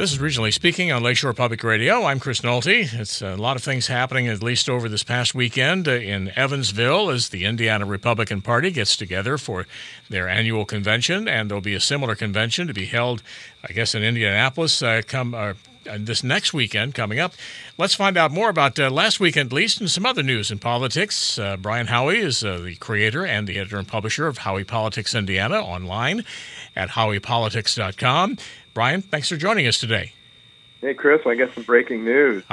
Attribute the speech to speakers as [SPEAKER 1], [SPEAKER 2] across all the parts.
[SPEAKER 1] This is Regionally Speaking on Lakeshore Public Radio. I'm Chris Nolte. It's a lot of things happening, at least over this past weekend in Evansville, as the Indiana Republican Party gets together for their annual convention, and there'll be a similar convention to be held, I guess, in Indianapolis this next weekend coming up. Let's find out more about last weekend, at least, and some other news in politics. Brian Howey is the creator and the editor and publisher of Howey Politics Indiana online at howeypolitics.com. Brian, thanks for joining us today.
[SPEAKER 2] Hey, Chris, I got some breaking news.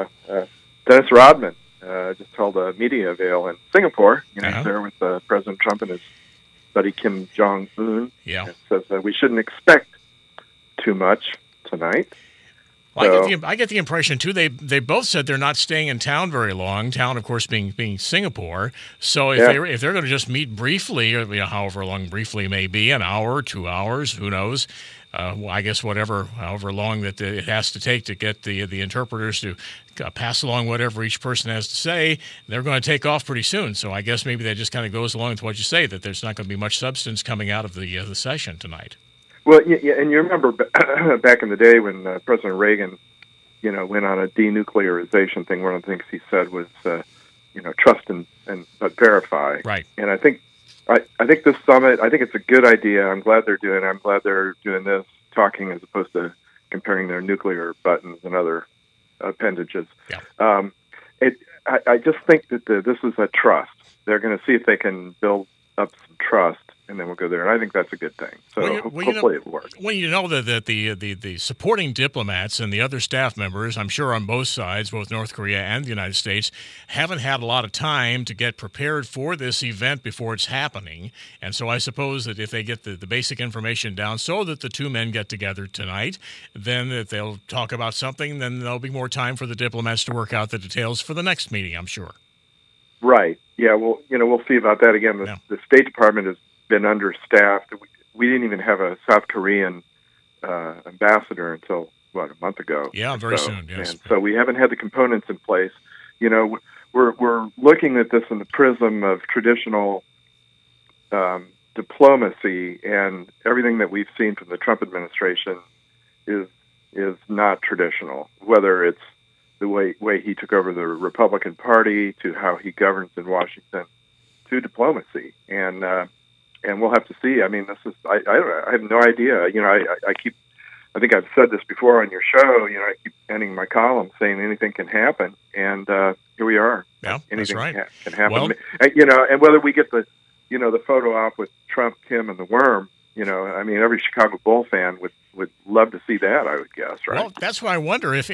[SPEAKER 2] Dennis Rodman just held a media avail in Singapore. He's there with President Trump and his buddy Kim Jong-un.
[SPEAKER 1] Yeah.
[SPEAKER 2] It says that we shouldn't expect too much tonight.
[SPEAKER 1] Well, I get the impression, too, they both said they're not staying in town very long, town, of course, being Singapore. So if they're going to just meet briefly, or however long briefly may be, an hour, 2 hours, who knows, I guess however long that it has to take to get the interpreters to pass along whatever each person has to say, they're going to take off pretty soon. So I guess maybe that just kind of goes along with what you say, that there's not going to be much substance coming out of the session tonight.
[SPEAKER 2] Well, yeah, and you remember back in the day when President Reagan, went on a denuclearization thing. One of the things he said was, trust but verify.
[SPEAKER 1] Right.
[SPEAKER 2] And I think this summit, I think it's a good idea. I'm glad they're doing this, talking as opposed to comparing their nuclear buttons and other appendages.
[SPEAKER 1] Yeah.
[SPEAKER 2] I just think that this is a trust. They're going to see if they can build up some trust, and then we'll go there. And I think that's a good thing. So hopefully it'll work.
[SPEAKER 1] Well, that the supporting diplomats and the other staff members, I'm sure on both sides, both North Korea and the United States, haven't had a lot of time to get prepared for this event before it's happening. And so I suppose that if they get the basic information down so that the two men get together tonight, then if they'll talk about something, then there'll be more time for the diplomats to work out the details for the next meeting, I'm sure.
[SPEAKER 2] Right. Yeah, well, we'll see about that. Again, the State Department has been understaffed. We didn't even have a South Korean ambassador until, a month ago?
[SPEAKER 1] Yeah, very soon, yes.
[SPEAKER 2] And so we haven't had the components in place. We're looking at this in the prism of traditional diplomacy, and everything that we've seen from the Trump administration is not traditional, whether it's the way he took over the Republican Party, to how he governs in Washington, to diplomacy, and we'll have to see. I mean, this is I have no idea. I think I've said this before on your show. I keep ending my column saying anything can happen, and here we are.
[SPEAKER 1] Yeah,
[SPEAKER 2] anything
[SPEAKER 1] that's right.
[SPEAKER 2] Can happen.
[SPEAKER 1] Well,
[SPEAKER 2] and whether we get the photo op with Trump, Kim, and the worm. Every Chicago Bull fan would love to see that, I would guess, right?
[SPEAKER 1] Well, that's why I wonder if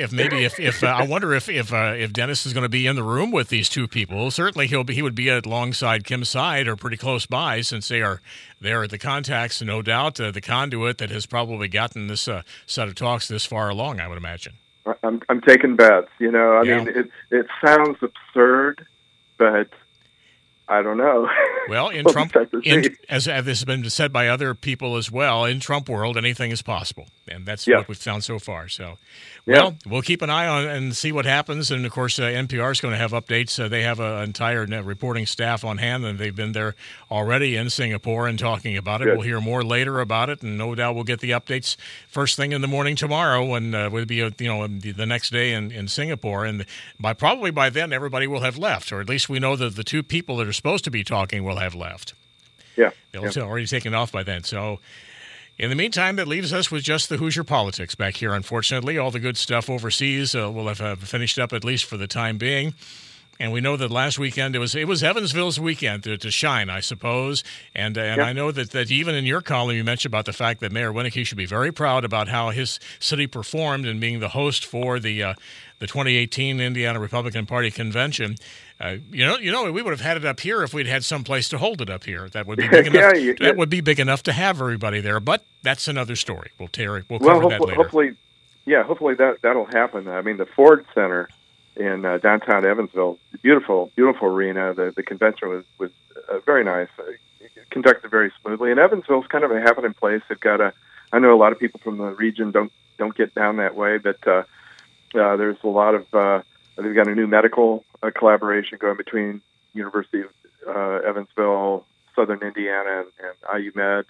[SPEAKER 1] Dennis is going to be in the room with these two people. Certainly, he would be alongside Kim's side or pretty close by, since they are the contacts, no doubt, the conduit that has probably gotten this set of talks this far along, I would imagine.
[SPEAKER 2] I'm taking bets. I mean, it sounds absurd, but I don't know.
[SPEAKER 1] Well, in Trump, as has been said by other people as well, in Trump world, anything is possible, and that's what we've found so far. So, we'll keep an eye on and see what happens. And of course, NPR is going to have updates. They have an entire reporting staff on hand, and they've been there already in Singapore and talking about it.
[SPEAKER 2] Good.
[SPEAKER 1] We'll hear more later about it, and no doubt we'll get the updates first thing in the morning tomorrow, when we'll be the next day in Singapore. And probably by then, everybody will have left, or at least we know that the two people that are supposed to be talking will have left.
[SPEAKER 2] Yeah.
[SPEAKER 1] They'll have already taken off by then. So in the meantime, that leaves us with just the Hoosier politics back here, unfortunately. All the good stuff overseas will have finished up, at least for the time being. And we know that last weekend it was Evansville's weekend to shine, I suppose. And I know that even in your column you mentioned about the fact that Mayor Winnecke should be very proud about how his city performed in being the host for the 2018 Indiana Republican Party convention. We would have had it up here if we'd had some place to hold it up here. That would be big enough. That would be big enough to have everybody there. But that's another story. We'll cover that later.
[SPEAKER 2] Hopefully that'll happen. I mean, the Ford Center in downtown Evansville, beautiful arena. The convention was very nice, conducted very smoothly. And Evansville's kind of a happening place. They've got I know a lot of people from the region don't get down that way, but there's a lot of. They've got a new medical collaboration going between University of Evansville, Southern Indiana, and IU Med.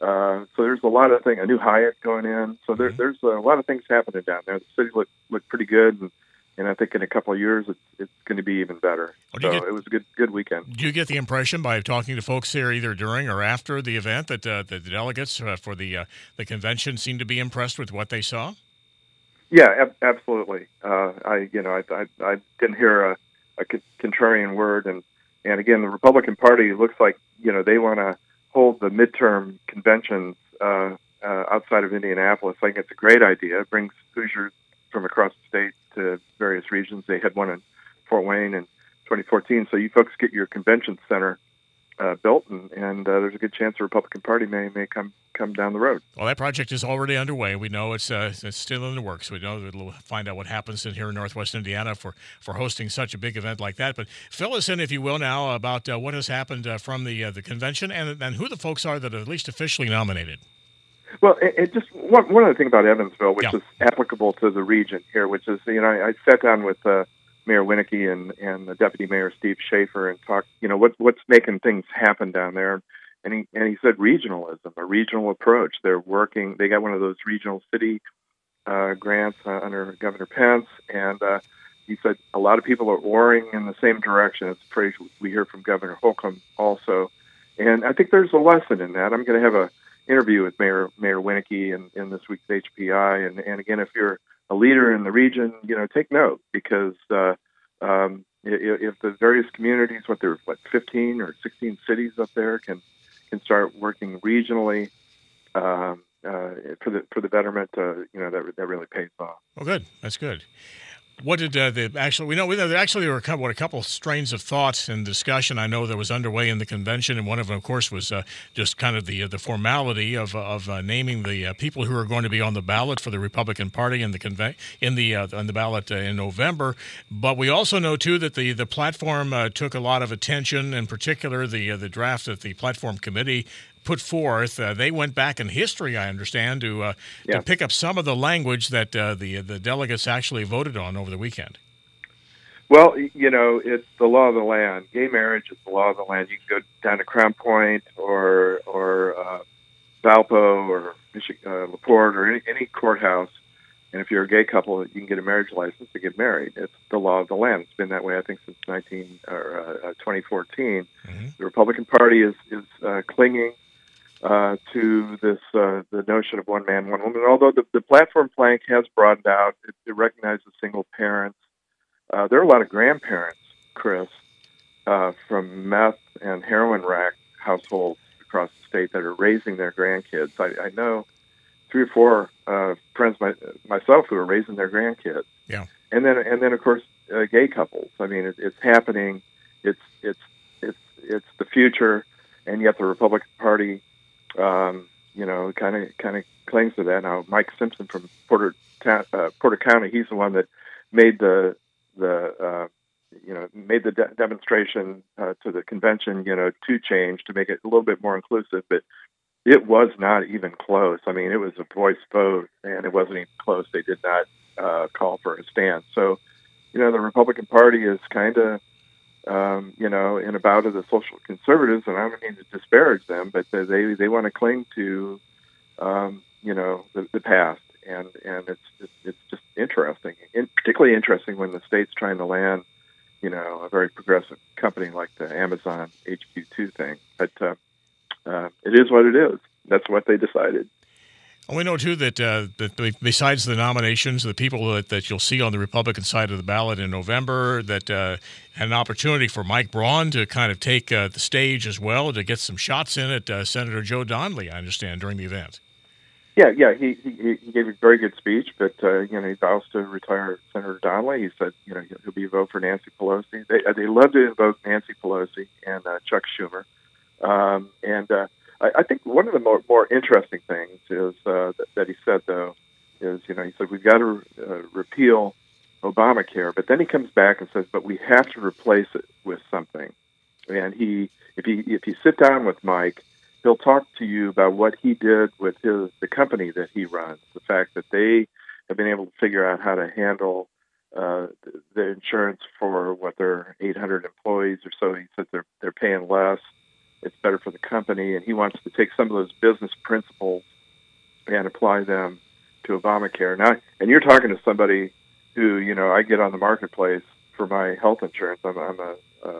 [SPEAKER 2] So there's a lot of things. A new Hyatt going in. So
[SPEAKER 1] Mm-hmm.
[SPEAKER 2] there's a lot of things happening down there. The city looked pretty good, and I think in a couple of years it's going to be even better.
[SPEAKER 1] Well,
[SPEAKER 2] So it was a good weekend.
[SPEAKER 1] do you get the impression by talking to folks here either during or after the event that the delegates for the convention seem to be impressed with what they saw?
[SPEAKER 2] Yeah, absolutely. I didn't hear a contrarian word, and again, the Republican Party looks like they want to hold the midterm conventions outside of Indianapolis. I think it's a great idea. It brings Hoosiers from across the state to various regions. They had one in Fort Wayne in 2014. So you folks get your convention center built, and there's a good chance the Republican Party may come down the road.
[SPEAKER 1] Well, that project is already underway. We know it's still in the works. We know that we'll find out what happens in here in Northwest Indiana for hosting such a big event like that. But fill us in, if you will, now about what has happened from the convention and who the folks are that are at least officially nominated.
[SPEAKER 2] Well, it just one other thing about Evansville, which
[SPEAKER 1] Yeah.
[SPEAKER 2] is applicable to the region here, which is I sat down with Mayor Winnicke and the Deputy Mayor Steve Schaefer and talked what's making things happen down there, and he said regionalism, a regional approach. They're working. They got one of those regional city grants under Governor Pence, and he said a lot of people are oaring in the same direction. It's a phrase we hear from Governor Holcomb also, and I think there's a lesson in that. I'm going to have a interview with Mayor Winnicke in this week's HPI, and again, if you're a leader in the region, take note, because if the various communities, what 15 or 16 cities up there can start working regionally for the betterment, that really pays off.
[SPEAKER 1] Well, good. That's good. What did we know there were a couple strains of thoughts and discussion I know that was underway in the convention, and one of them, of course, was just kind of the formality of naming the people who are going to be on the ballot for the Republican Party in the on the ballot in November. But we also know too that the platform took a lot of attention, in particular the draft that the platform committee put forth. They went back in history, I understand, to pick up some of the language that the delegates actually voted on over the weekend.
[SPEAKER 2] Well, it's the law of the land. Gay marriage is the law of the land. You can go down to Crown Point or Valpo or LaPorte or any courthouse, and if you're a gay couple, you can get a marriage license to get married. It's the law of the land. It's been that way, I think, since 2014. Mm-hmm. The Republican Party is clinging to this the notion of one man, one woman. Although the platform plank has broadened out, it recognizes single parents. There are a lot of grandparents, Chris, from meth and heroin rack households across the state that are raising their grandkids. I know 3 or 4 friends myself who are raising their grandkids.
[SPEAKER 1] Yeah, and
[SPEAKER 2] then of course gay couples. I mean, it's happening. It's the future, and yet the Republican Party, kind of clings to that. Now, Mike Simpson from Porter County, he's the one that made the demonstration to the convention, to change, to make it a little bit more inclusive, but it was not even close. I mean, it was a voice vote, and it wasn't even close. They did not call for a stand. So, the Republican Party is kind of, in a bout of the social conservatives, and I don't mean to disparage them, but they want to cling to, the past, and it's just interesting, particularly interesting when the state's trying to land, a very progressive company like the Amazon HQ2 thing. But it is what it is. That's what they decided.
[SPEAKER 1] Well, we know, too, that besides the nominations, the people that you'll see on the Republican side of the ballot in November, that had an opportunity for Mike Braun to kind of take the stage as well, to get some shots in at Senator Joe Donnelly, I understand, during the event.
[SPEAKER 2] Yeah, he gave a very good speech, but he vows to retire Senator Donnelly. He said he'll be a vote for Nancy Pelosi. They love to invoke Nancy Pelosi and Chuck Schumer, and I think one of the more interesting things is that he said, though, is he said we've got to repeal Obamacare, but then he comes back and says, but we have to replace it with something. And if you sit down with Mike, he'll talk to you about what he did with the company that he runs, the fact that they have been able to figure out how to handle the insurance for their 800 employees or so. He said they're paying less. it's better for the company, and he wants to take some of those business principles and apply them to Obamacare. Now, and you're talking to somebody who, I get on the marketplace for my health insurance. I'm a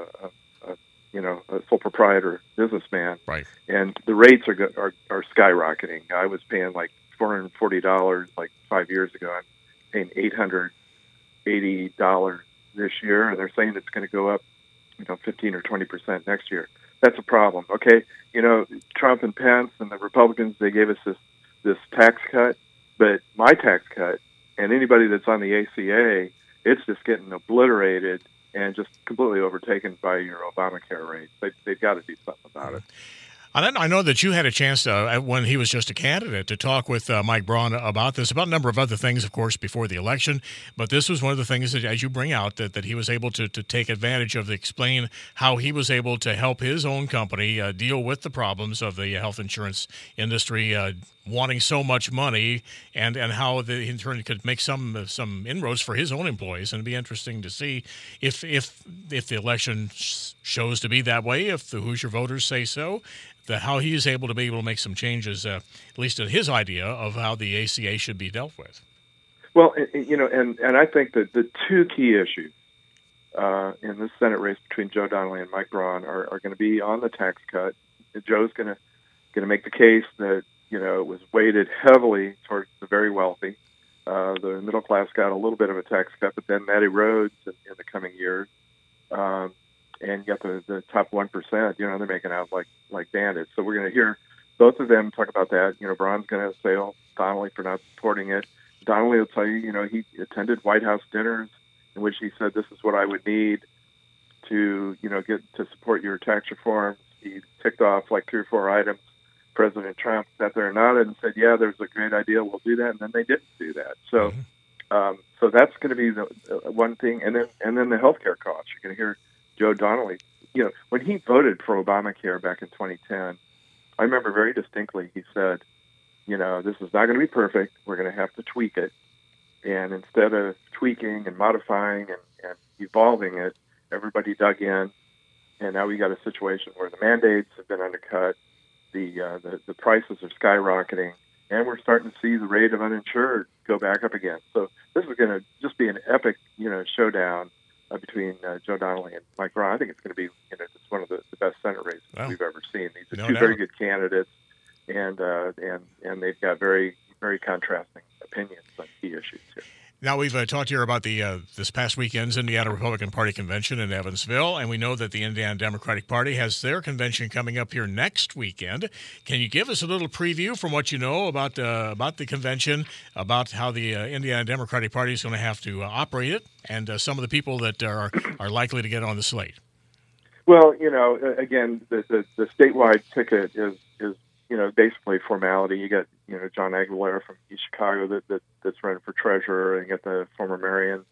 [SPEAKER 2] sole proprietor businessman,
[SPEAKER 1] right?
[SPEAKER 2] And the rates are skyrocketing. I was paying like $440 like 5 years ago. I'm paying $880 this year, and they're saying it's going to go up, 15 or 20% next year. That's a problem. Okay, Trump and Pence and the Republicans, they gave us this tax cut, but my tax cut and anybody that's on the ACA, it's just getting obliterated and just completely overtaken by your Obamacare rates. They've got to do something about it.
[SPEAKER 1] I know that you had a chance when he was just a candidate to talk with Mike Braun about this, about a number of other things, of course, before the election. But this was one of the things that, as you bring out, that he was able to take advantage of, to explain how he was able to help his own company deal with the problems of the health insurance industry wanting so much money, and how in turn could make some inroads for his own employees. And it'd be interesting to see if the election shows to be that way, if the Hoosier voters say so, how he is able to make some changes, at least in his idea of how the ACA should be dealt with.
[SPEAKER 2] Well, and I think that the two key issues in this Senate race between Joe Donnelly and Mike Braun are going to be on the tax cut. Joe's going to make the case that it was weighted heavily towards the very wealthy. The middle class got a little bit of a tax cut, but then that erodes in the coming years. And you got the top 1%, they're making out like bandits. So we're going to hear both of them talk about that. Braun's going to assail Donnelly for not supporting it. Donnelly will tell you, he attended White House dinners in which he said, this is what I would need to, get to support your tax reforms. He ticked off like 3 or 4 items. President Trump sat there and nodded and said, yeah, there's a great idea. We'll do that. And then they didn't do that. So, so that's going to be the one thing. And then the healthcare costs. You're going to hear Joe Donnelly, when he voted for Obamacare back in 2010, I remember very distinctly he said, this is not going to be perfect. We're going to have to tweak it. And instead of tweaking and modifying and evolving it, everybody dug in. And now we got a situation where the mandates have been undercut, the prices are skyrocketing, and we're starting to see the rate of uninsured go back up again. So this is going to just be an epic, showdown between Joe Donnelly and Mike Braun. I think it's going to be, it's one of the best Senate races we've ever seen. These are two very good candidates, and they've got very, very contrasting opinions on key issues here.
[SPEAKER 1] Now, we've talked here about this past weekend's Indiana Republican Party convention in Evansville, and we know that the Indiana Democratic Party has their convention coming up here next weekend. Can you give us a little preview from what you know about the convention, about how the Indiana Democratic Party is going to have to operate it, and some of the people that are likely to get on the slate?
[SPEAKER 2] Well, again, the statewide ticket is basically formality. You got, John Aguilera from East Chicago that's running for treasurer, and you got the former Marion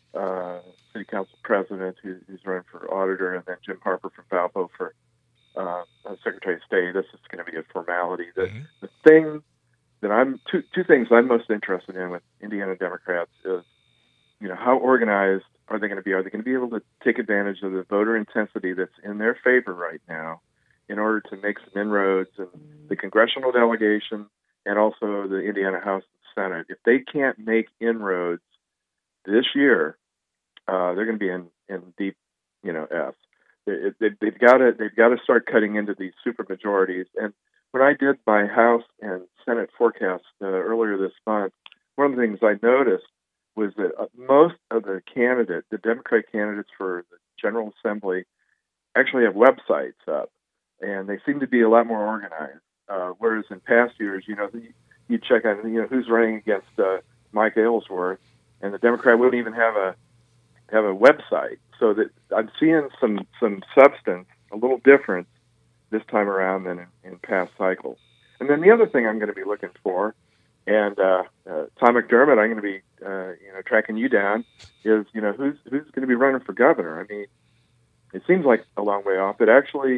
[SPEAKER 2] City Council president who's running for auditor, and then Jim Harper from Valpo for Secretary of State. This is going to be a formality. The thing that two things I'm most interested in with Indiana Democrats is, how organized are they going to be? Are they going to be able to take advantage of the voter intensity that's in their favor right now in order to make some inroads in the congressional delegation and also the Indiana House and Senate? If they can't make inroads this year, they're going to be in deep, S. They've got to start cutting into these super majorities. And when I did my House and Senate forecast earlier this month, one of the things I noticed was that most of the Democratic candidates for the General Assembly actually have websites up, and they seem to be a lot more organized. Whereas in past years, you check on, who's running against Mike Aylesworth, and the Democrat wouldn't even have a website. So that I'm seeing some substance, a little different this time around than in past cycles. And then the other thing I'm going to be looking for, and Tom McDermott, I'm going to be tracking you down, is who's going to be running for governor. I mean, it seems like a long way off, but actually,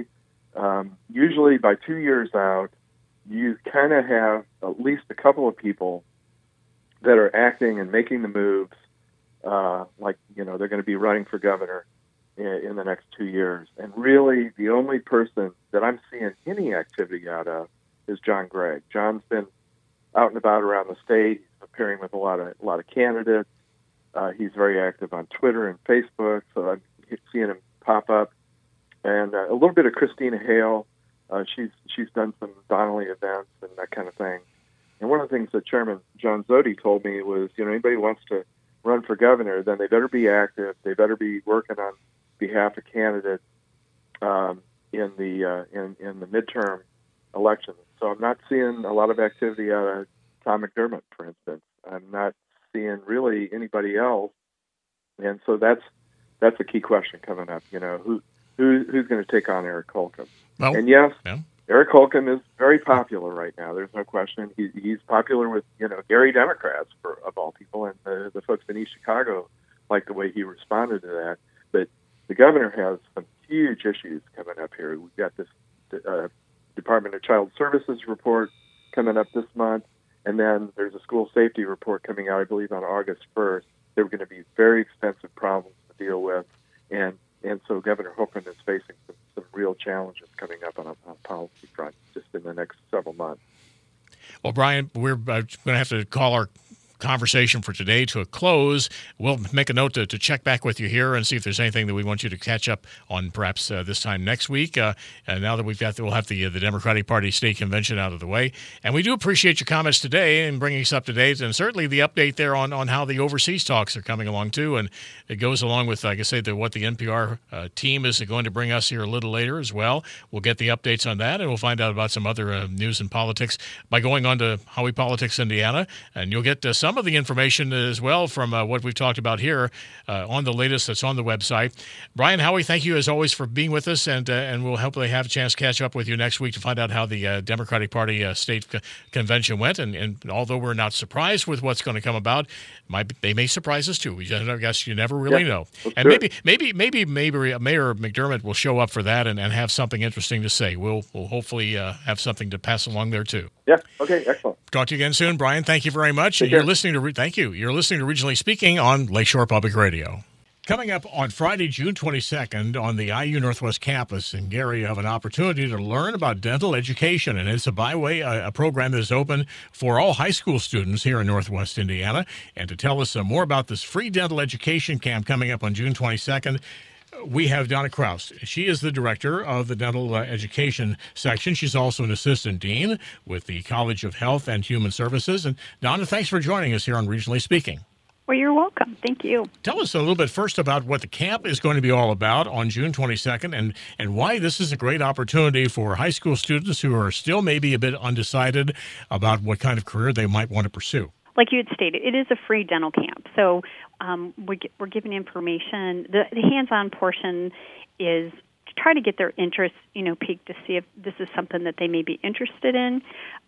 [SPEAKER 2] usually by 2 years out, you kind of have at least a couple of people that are acting and making the moves, they're going to be running for governor in the next 2 years. And really, the only person that I'm seeing any activity out of is John Gregg. John's been out and about around the state, appearing with a lot of candidates. He's very active on Twitter and Facebook, so I'm seeing him pop up. And a little bit of Christina Hale. She's done some Donnelly events and that kind of thing. And one of the things that Chairman John Zodi told me was, anybody who wants to run for governor, then they better be active. They better be working on behalf of candidates in the midterm elections. So I'm not seeing a lot of activity out of Tom McDermott, for instance. I'm not seeing really anybody else, and so that's a key question coming up. Who's going to take on Eric Holcomb?
[SPEAKER 1] Well,
[SPEAKER 2] and yes,
[SPEAKER 1] yeah.
[SPEAKER 2] Eric Holcomb is very popular right now. There's no question. He's popular with Gary Democrats, of all people, and the folks in East Chicago like the way he responded to that. But the governor has some huge issues coming up here. We've got this Department of Child Services report coming up this month, and then there's a school safety report coming out, I believe, on August 1st. There are going to be very expensive problems to deal with, and so Governor Holcomb is facing some real challenges coming up on a policy front just in the next several months.
[SPEAKER 1] Well, Brian, we're going to have to call our conversation for today to a close. We'll make a note to check back with you here and see if there's anything that we want you to catch up on perhaps this time next week. Now that we'll have the Democratic Party State Convention out of the way. And we do appreciate your comments today and bringing us up to date, and certainly the update there on how the overseas talks are coming along too. And it goes along with, like I say, what the NPR team is going to bring us here a little later as well. We'll get the updates on that, and we'll find out about some other news and politics by going on to Howie Politics Indiana, and you'll get some of the information as well from what we've talked about here on the latest that's on the website. Brian, Howie, thank you as always for being with us, and we'll hopefully have a chance to catch up with you next week to find out how the Democratic Party state convention went. And although we're not surprised with what's going to come about, they may surprise us too. I guess you never really know. And maybe Mayor McDermott will show up for that and have something interesting to say. We'll hopefully have something to pass along there too.
[SPEAKER 2] Yeah. Okay. Excellent.
[SPEAKER 1] Talk to you again soon, Brian. Thank you very much. Thank you. You're listening to Regionally Speaking on Lakeshore Public Radio. Coming up on Friday, June 22nd, on the IU Northwest campus in Gary, you have an opportunity to learn about dental education, and it's a byway, a program that is open for all high school students here in Northwest Indiana. And to tell us more about this free dental education camp coming up on June 22nd, we have Donna Kraus. She is the director of the dental education section. She's also an assistant dean with the College of Health and Human Services. And Donna, thanks for joining us here on Regionally Speaking.
[SPEAKER 3] Well, you're welcome. Thank you.
[SPEAKER 1] Tell us a little bit first about what the camp is going to be all about on June 22nd and why this is a great opportunity for high school students who are still maybe a bit undecided about what kind of career they might want to pursue.
[SPEAKER 3] Like you had stated, it is a free dental camp. So we're giving information. The hands-on portion is to try to get their interest, peaked to see if this is something that they may be interested in.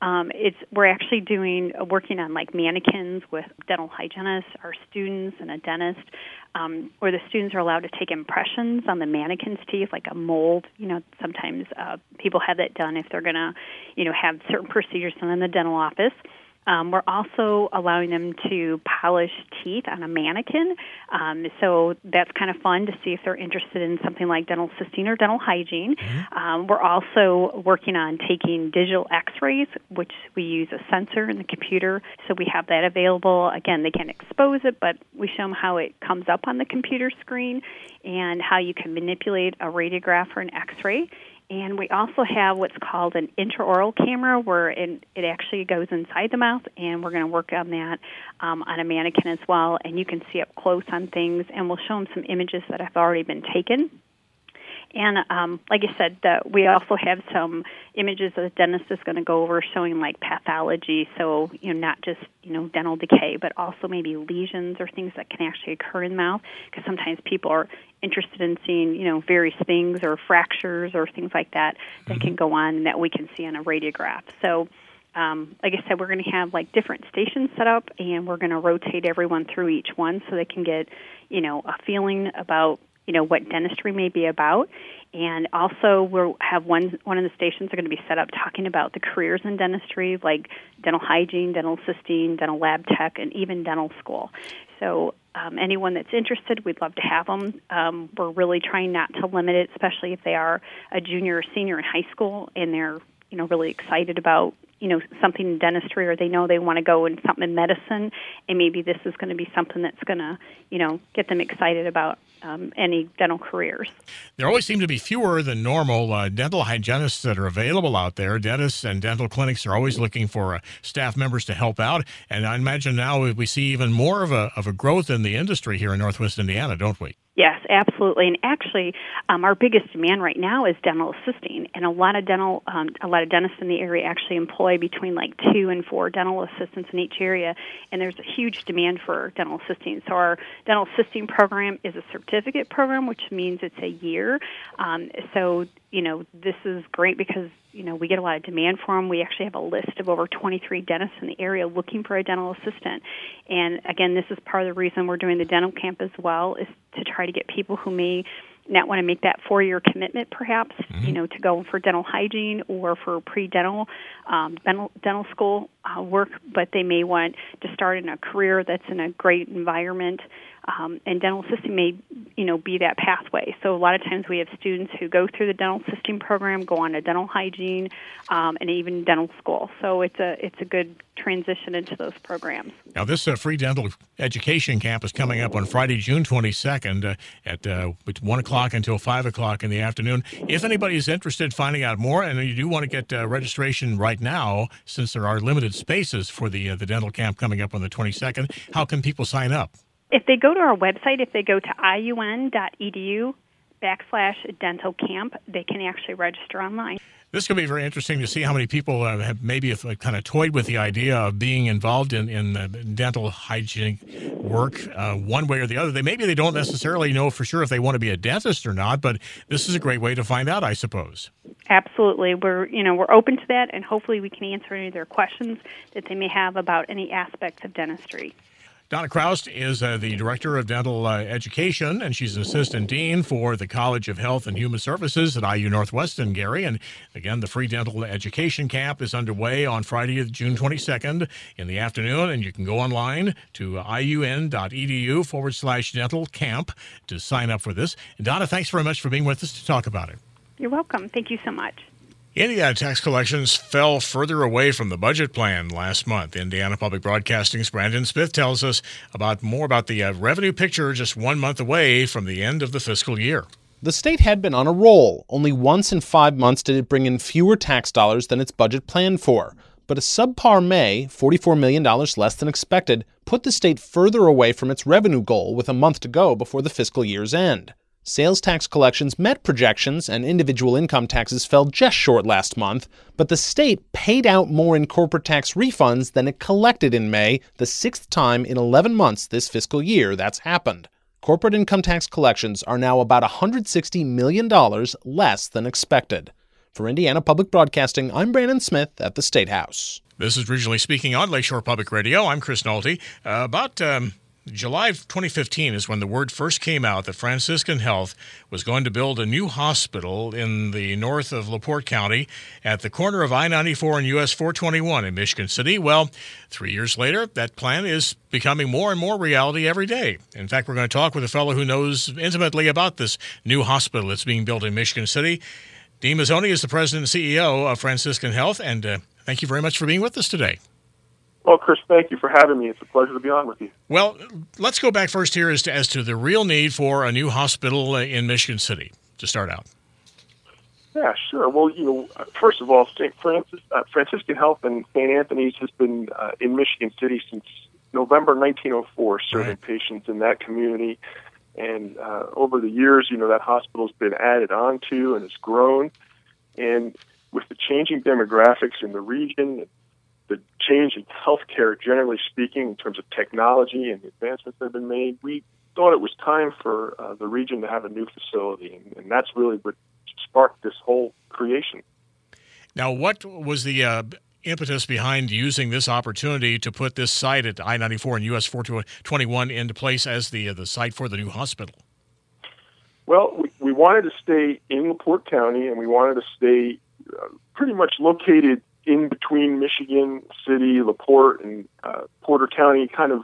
[SPEAKER 3] We're actually working on like mannequins with dental hygienists, our students, and a dentist, where the students are allowed to take impressions on the mannequin's teeth, like a mold. Sometimes people have that done if they're going to, have certain procedures done in the dental office. We're also allowing them to polish teeth on a mannequin, so that's kind of fun to see if they're interested in something like dental assisting or dental hygiene. Mm-hmm. We're also working on taking digital x-rays, which we use a sensor in the computer, so we have that available. Again, they can't expose it, but we show them how it comes up on the computer screen and how you can manipulate a radiograph or an x-ray. And we also have what's called an intraoral camera where it actually goes inside the mouth, and we're going to work on that on a mannequin as well. And you can see up close on things, and we'll show them some images that have already been taken. And like I said, we also have some images that the dentist is going to go over showing like pathology, so not just dental decay, but also maybe lesions or things that can actually occur in the mouth, because sometimes people are interested in seeing various things or fractures or things like that can go on and that we can see on a radiograph. So like I said, we're going to have like different stations set up, and we're going to rotate everyone through each one so they can get a feeling about what dentistry may be about. And also we'll have one of the stations are going to be set up talking about the careers in dentistry, like dental hygiene, dental assisting, dental lab tech, and even dental school. So anyone that's interested, we'd love to have them. We're really trying not to limit it, especially if they are a junior or senior in high school and they're, really excited about, something in dentistry, or they know they want to go in something in medicine, and maybe this is going to be something that's going to, get them excited about any dental careers.
[SPEAKER 1] There always seem to be fewer than normal dental hygienists that are available out there. Dentists and dental clinics are always looking for staff members to help out, and I imagine now we see even more of a growth in the industry here in Northwest Indiana, don't we?
[SPEAKER 3] Yes, absolutely. And actually, our biggest demand right now is dental assisting, and a lot of dentists in the area actually employ between 2 and 4 dental assistants in each area, and there's a huge demand for dental assisting. So our dental assisting program is a certificate program, which means it's a year. So this is great because we get a lot of demand for them. We actually have a list of over 23 dentists in the area looking for a dental assistant. And again, this is part of the reason we're doing the dental camp as well, is to try to get people who may not want to make that 4-year commitment, perhaps, to go for dental hygiene or for pre-dental dental school work, but they may want to start in a career that's in a great environment. And dental assisting may, be that pathway. So a lot of times we have students who go through the dental assisting program, go on to dental hygiene, and even dental school. So it's a good transition into those programs.
[SPEAKER 1] Now, this free dental education camp is coming up on Friday, June 22nd at 1 o'clock until 5 o'clock in the afternoon. If anybody's interested in finding out more, and you do want to get registration right now, since there are limited spaces for the dental camp coming up on the 22nd, how can people sign up?
[SPEAKER 3] If they go to our website, if they go to iun.edu/dental camp, they can actually register online.
[SPEAKER 1] This could be very interesting to see how many people have maybe kind of toyed with the idea of being involved in dental hygienic work one way or the other. Maybe they don't necessarily know for sure if they want to be a dentist or not, but this is a great way to find out, I suppose.
[SPEAKER 3] Absolutely. We're open to that, and hopefully we can answer any of their questions that they may have about any aspects of dentistry.
[SPEAKER 1] Donna Kraust is the Director of Dental Education, and she's an Assistant Dean for the College of Health and Human Services at IU Northwest in Gary. And again, the free dental education camp is underway on Friday, June 22nd in the afternoon, and you can go online to iun.edu/dental camp to sign up for this. And Donna, thanks very much for being with us to talk about it.
[SPEAKER 3] You're welcome. Thank you so much.
[SPEAKER 1] Indiana tax collections fell further away from the budget plan last month. Indiana Public Broadcasting's Brandon Smith tells us more about the revenue picture just 1 month away from the end of the fiscal year.
[SPEAKER 4] The state had been on a roll. Only once in 5 months did it bring in fewer tax dollars than its budget planned for. But a subpar May, $44 million less than expected, put the state further away from its revenue goal with a month to go before the fiscal year's end. Sales tax collections met projections and individual income taxes fell just short last month, but the state paid out more in corporate tax refunds than it collected in May, the 6th time in 11 months this fiscal year that's happened. Corporate income tax collections are now about $160 million less than expected. For Indiana Public Broadcasting, I'm Brandon Smith at the State House.
[SPEAKER 1] This is Regionally Speaking on Lakeshore Public Radio. I'm Chris Nolte. July of 2015 is when the word first came out that Franciscan Health was going to build a new hospital in the north of LaPorte County at the corner of I-94 and US 421 in Michigan City. Well, 3 years later, that plan is becoming more and more reality every day. In fact, we're going to talk with a fellow who knows intimately about this new hospital that's being built in Michigan City. Dean Mazzoni is the president and CEO of Franciscan Health, and thank you very much for being with us today.
[SPEAKER 5] Well, Chris, thank you for having me. It's a pleasure to be on with you.
[SPEAKER 1] Well, let's go back first here as to the real need for a new hospital in Michigan City to start out.
[SPEAKER 5] Yeah, sure. Well, first of all, St. Franciscan Health and St. Anthony's has been in Michigan City since November 1904, serving patients in that community. And over the years, that hospital's been added on to and has grown. And with the changing demographics in the region, the change in healthcare, generally speaking, in terms of technology and the advancements that have been made, we thought it was time for the region to have a new facility, and that's really what sparked this whole creation.
[SPEAKER 1] Now, what was the impetus behind using this opportunity to put this site at I-94 and US 421 into place as the site for the new hospital?
[SPEAKER 5] Well, we wanted to stay in LaPorte County, and we wanted to stay pretty much located in between Michigan City, LaPorte, and Porter County, kind of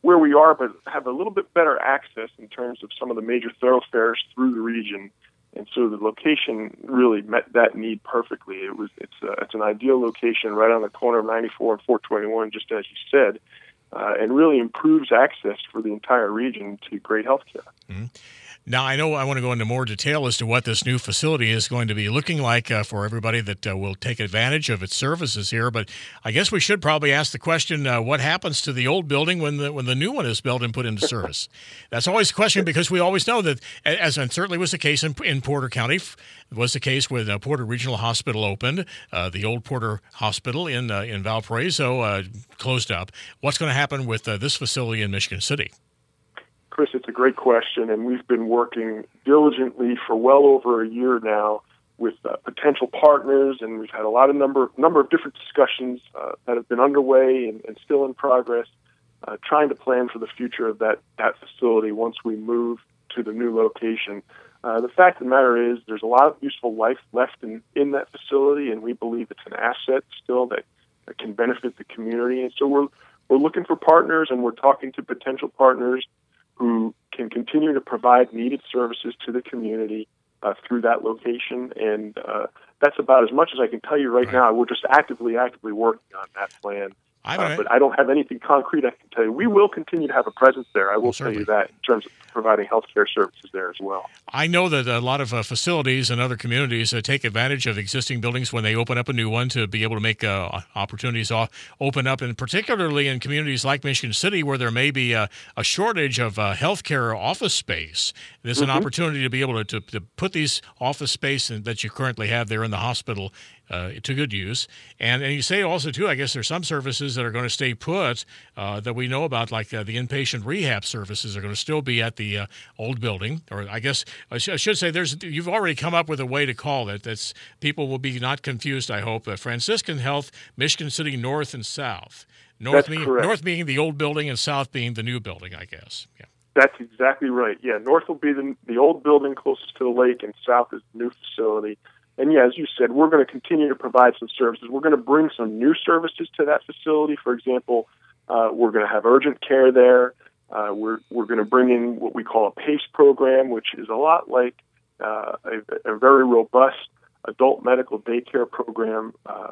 [SPEAKER 5] where we are, but have a little bit better access in terms of some of the major thoroughfares through the region. And so the location really met that need perfectly. It's an ideal location right on the corner of 94 and 421, just as you said, and really improves access for the entire region to great health care.
[SPEAKER 1] Mm-hmm. Now, I know I want to go into more detail as to what this new facility is going to be looking like for everybody that will take advantage of its services here. But I guess we should probably ask the question, what happens to the old building when the new one is built and put into service? That's always a question, because we always know that, as and certainly was the case in Porter County, was the case when Porter Regional Hospital opened, the old Porter Hospital in Valparaiso closed up. What's going to happen with this facility in Michigan City?
[SPEAKER 5] Chris, it's a great question, and we've been working diligently for well over a year now with potential partners, and we've had a number of different discussions that have been underway and still in progress, trying to plan for the future of that facility once we move to the new location. The fact of the matter is there's a lot of useful life left in that facility, and we believe it's an asset still that can benefit the community. And so we're looking for partners, and we're talking to potential partners who can continue to provide needed services to the community through that location. And that's about as much as I can tell you right now. We're just actively working on that plan. But I don't have anything concrete I can tell you. We will continue to have a presence there. I will tell you that in terms of providing health care services there as well.
[SPEAKER 1] I know that a lot of facilities and other communities take advantage of existing buildings when they open up a new one to be able to make opportunities open up, and particularly in communities like Michigan City where there may be a shortage of health care office space. There's an opportunity to be able to put these office space that you currently have there in the hospital to good use. And you say also, too, I guess there's some services that are going to stay put that we know about, like the inpatient rehab services are going to still be at the old building. Or I guess I should say you've already come up with a way to call it. That's people will be not confused, I hope. Franciscan Health, Michigan City North and South. North being the old building and South being the new building, I guess. Yeah.
[SPEAKER 5] That's exactly right. Yeah, North will be the old building closest to the lake, and South is the new facility. And yeah, as you said, we're going to continue to provide some services. We're going to bring some new services to that facility. For example, we're going to have urgent care there. We're going to bring in what we call a PACE program, which is a lot like a very robust adult medical daycare program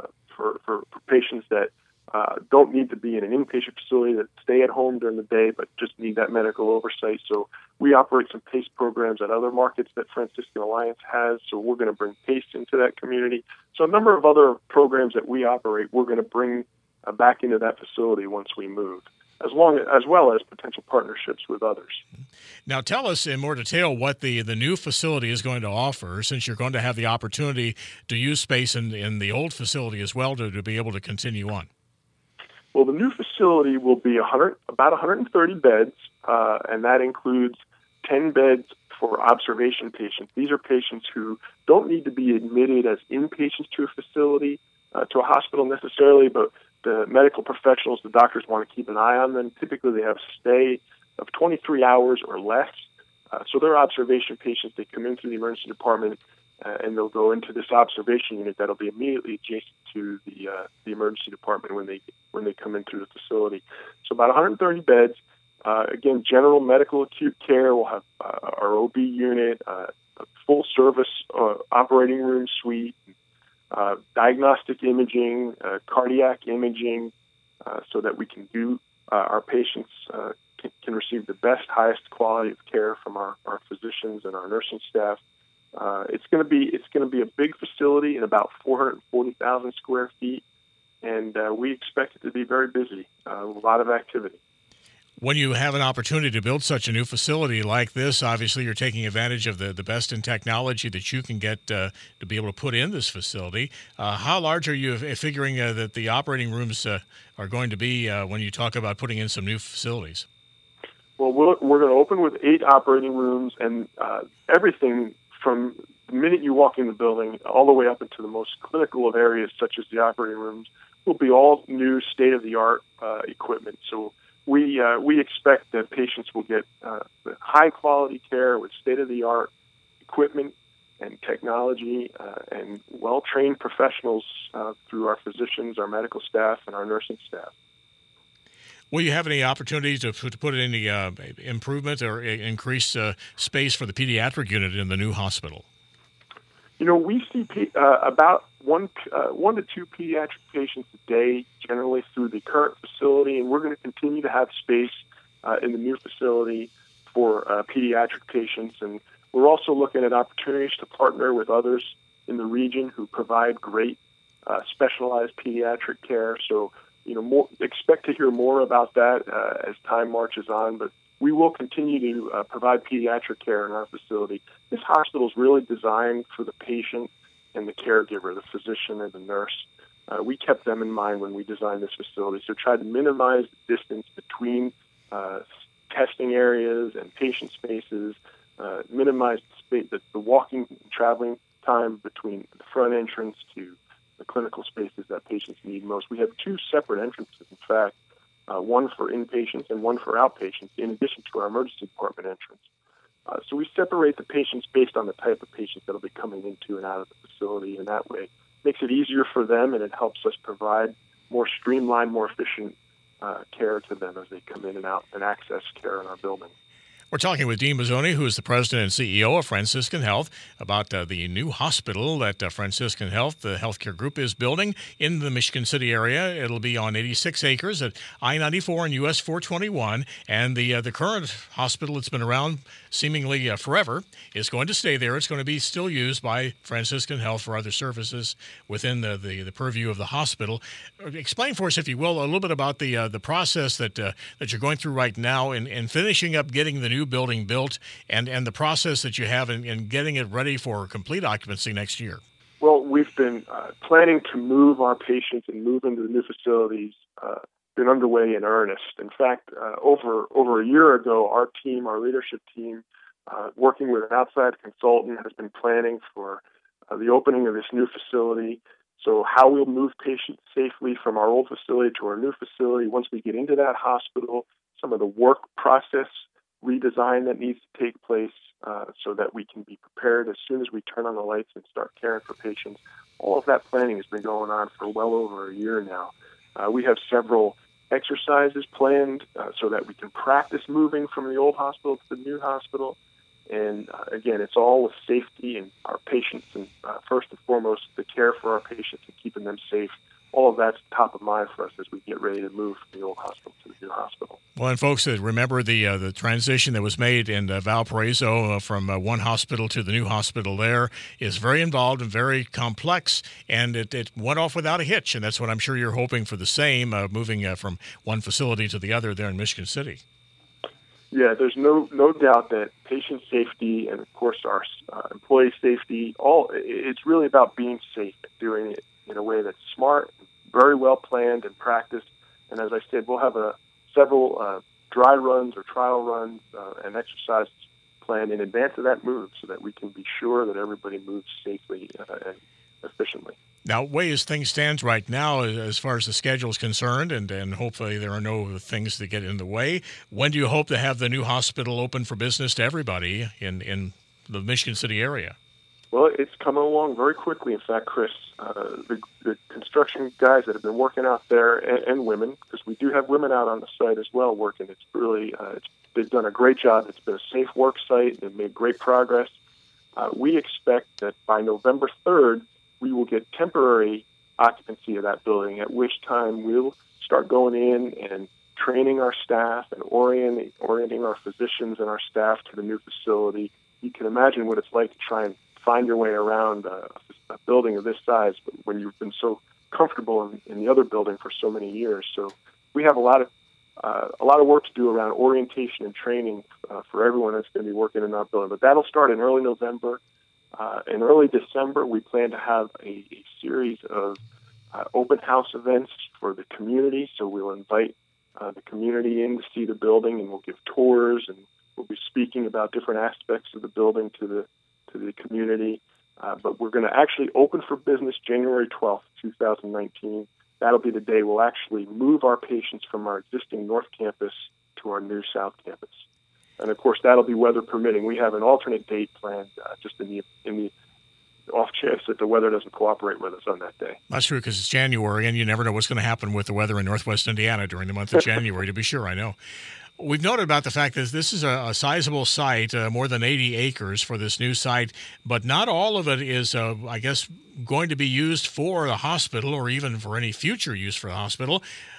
[SPEAKER 5] for patients that don't need to be in an inpatient facility, that stay at home during the day but just need that medical oversight. So we operate some PACE programs at other markets that Franciscan Alliance has, so we're going to bring PACE into that community. So a number of other programs that we operate, we're going to bring back into that facility once we move, as well as potential partnerships with others.
[SPEAKER 1] Now tell us in more detail what the new facility is going to offer, since you're going to have the opportunity to use space in the old facility as well to be able to continue on.
[SPEAKER 5] Well, the new facility will be about 130 beds, and that includes 10 beds for observation patients. These are patients who don't need to be admitted as inpatients to a facility, to a hospital necessarily, but the medical professionals, the doctors, want to keep an eye on them. Typically, they have a stay of 23 hours or less. So they're observation patients. They come into the emergency department, and they'll go into this observation unit that'll be immediately adjacent to the emergency department when they come into the facility. So about 130 beds. Again, general medical acute care. We'll have our OB unit, a full service operating room suite, diagnostic imaging, cardiac imaging, so that we can do our patients can receive the best, highest quality of care from our physicians and our nursing staff. It's going to be a big facility in about 440,000 square feet, and we expect it to be very busy. A lot of activity.
[SPEAKER 1] When you have an opportunity to build such a new facility like this, obviously you're taking advantage of the best in technology that you can get to be able to put in this facility. How large are you figuring that the operating rooms are going to be when you talk about putting in some new facilities?
[SPEAKER 5] Well, we're going to open with 8 operating rooms, and everything from the minute you walk in the building all the way up into the most clinical of areas, such as the operating rooms, will be all new state-of-the-art equipment. So we expect that patients will get high-quality care with state-of-the-art equipment and technology and well-trained professionals through our physicians, our medical staff, and our nursing staff.
[SPEAKER 1] Will you have any opportunities to put any improvement or increase space for the pediatric unit in the new hospital?
[SPEAKER 5] We see about one to two pediatric patients a day generally through the current facility, and we're going to continue to have space in the new facility for pediatric patients. And we're also looking at opportunities to partner with others in the region who provide great specialized pediatric care. So, expect to hear more about that as time marches on, but we will continue to provide pediatric care in our facility. This hospital is really designed for the patient and the caregiver, the physician and the nurse. We kept them in mind when we designed this facility, so tried to minimize the distance between testing areas and patient spaces, minimize the walking and traveling time between the front entrance to the clinical spaces that patients need most. We have two separate entrances, in fact, one for inpatients and one for outpatients, in addition to our emergency department entrance. So we separate the patients based on the type of patients that will be coming into and out of the facility, and that way makes it easier for them, and it helps us provide more streamlined, more efficient care to them as they come in and out and access care in our building.
[SPEAKER 1] We're talking with Dean Mazzoni, who is the president and CEO of Franciscan Health, about the new hospital that Franciscan Health, the healthcare group, is building in the Michigan City area. It'll be on 86 acres at I-94 and US 421, and the current hospital that's been around seemingly forever is going to stay there. It's going to be still used by Franciscan Health for other services within the purview of the hospital. Explain for us, if you will, a little bit about the process that you're going through right now in finishing up getting the new building built and the process that you have in getting it ready for complete occupancy next year.
[SPEAKER 5] Well, we've been planning to move our patients and move into the new facilities, been underway in earnest. In fact, over a year ago, our leadership team, working with an outside consultant, has been planning for the opening of this new facility. So how we'll move patients safely from our old facility to our new facility once we get into that hospital, some of the work process redesign that needs to take place so that we can be prepared as soon as we turn on the lights and start caring for patients. All of that planning has been going on for well over a year now. We have several exercises planned so that we can practice moving from the old hospital to the new hospital. And again, it's all with safety and our patients, and first and foremost, the care for our patients and keeping them safe. All of that's top of mind for us as we get ready to move from the old hospital to the new hospital.
[SPEAKER 1] Well, and folks, remember the transition that was made in Valparaiso from one hospital to the new hospital there is very involved and very complex, and it went off without a hitch, and that's what I'm sure you're hoping for the same, moving from one facility to the other there in Michigan City.
[SPEAKER 5] Yeah, there's no doubt that patient safety and, of course, our employee safety, it's really about being safe and doing it in a way that's smart, very well planned and practiced. And as I said, we'll have several dry runs or trial runs and exercises planned in advance of that move so that we can be sure that everybody moves safely and efficiently.
[SPEAKER 1] Now, way as things stand right now, as far as the schedule is concerned, and hopefully there are no things that get in the way, when do you hope to have the new hospital open for business to everybody in the Michigan City area?
[SPEAKER 5] Well, it's coming along very quickly. In fact, Chris, the construction guys that have been working out there, and women, because we do have women out on the site as well working, it's really they've done a great job. It's been a safe work site. They've made great progress. We expect that by November 3rd, we will get temporary occupancy of that building, at which time we'll start going in and training our staff and orienting our physicians and our staff to the new facility. You can imagine what it's like to try and find your way around a building of this size when you've been so comfortable in the other building for so many years. So we have a lot of work to do around orientation and training for everyone that's going to be working in that building. But that'll start in early November. In early December, we plan to have a series of open house events for the community. So we'll invite the community in to see the building, and we'll give tours, and we'll be speaking about different aspects of the building to the community. But we're going to actually open for business January 12th, 2019. That'll be the day we'll actually move our patients from our existing North Campus to our new South Campus. And of course, that'll be weather permitting. We have an alternate date planned just in the off chance that the weather doesn't cooperate with us on that day.
[SPEAKER 1] That's true, because it's January, and you never know what's going to happen with the weather in northwest Indiana during the month of January, to be sure, I know. We've noted about the fact that this is a sizable site, more than 80 acres for this new site, but not all of it is, I guess, going to be used for the hospital or even for any future use for the hospital.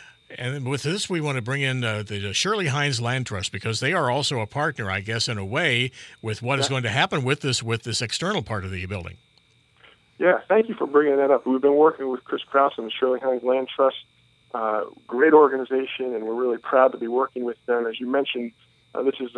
[SPEAKER 1] And with this, we want to bring in the Shirley Hines Land Trust, because they are also a partner, I guess, in a way, with what is going to happen with this external part of the building.
[SPEAKER 5] Yeah, thank you for bringing that up. We've been working with Chris Krause and the Shirley Hines Land Trust. Great organization, and we're really proud to be working with them. As you mentioned, this is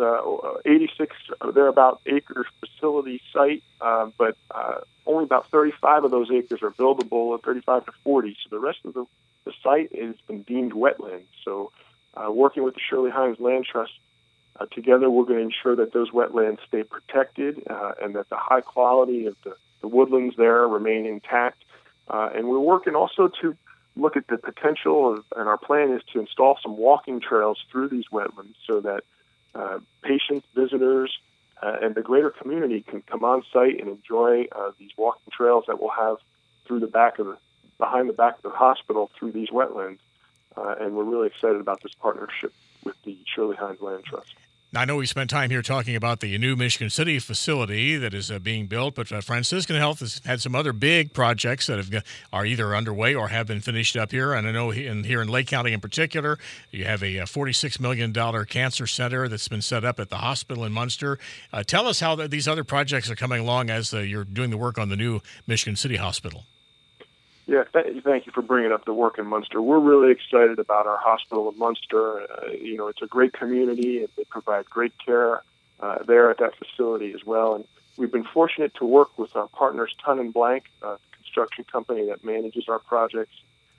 [SPEAKER 5] 86 thereabout acre facility site, but only about 35 of those acres are buildable, 35 to 40. So the rest of the site has been deemed wetland. So working with the Shirley Hines Land Trust, together we're going to ensure that those wetlands stay protected and that the high quality of the woodlands there remain intact. And we're working also to look at the potential and our plan is to install some walking trails through these wetlands so that patients, visitors, and the greater community can come on site and enjoy these walking trails that we'll have through behind the back of the hospital through these wetlands. And we're really excited about this partnership with the Shirley Hines Land Trust.
[SPEAKER 1] Now, I know we spent time here talking about the new Michigan City facility that is being built, but Franciscan Health has had some other big projects that are either underway or have been finished up here. And I know here in Lake County in particular, you have a $46 million cancer center that's been set up at the hospital in Munster. Tell us how these other projects are coming along as you're doing the work on the new Michigan City Hospital.
[SPEAKER 5] Yeah, thank you for bringing up the work in Munster. We're really excited about our hospital in Munster. It's a great community, and they provide great care there at that facility as well. And we've been fortunate to work with our partners, Ton and Blank, the construction company that manages our projects,